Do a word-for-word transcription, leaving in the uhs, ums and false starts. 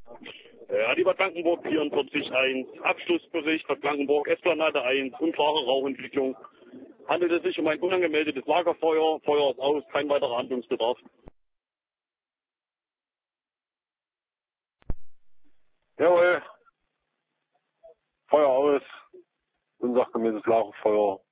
Ja, die Bad Blankenburg vierundvierzig eins, Abschlussbericht Bad Blankenburg, Esplanade eins, unklare Rauchentwicklung. Handelt es sich um ein unangemeldetes Lagerfeuer, Feuer ist aus, kein weiterer Handlungsbedarf. Jawohl. Feuer aus. Unsachgemäßes Lagerfeuer.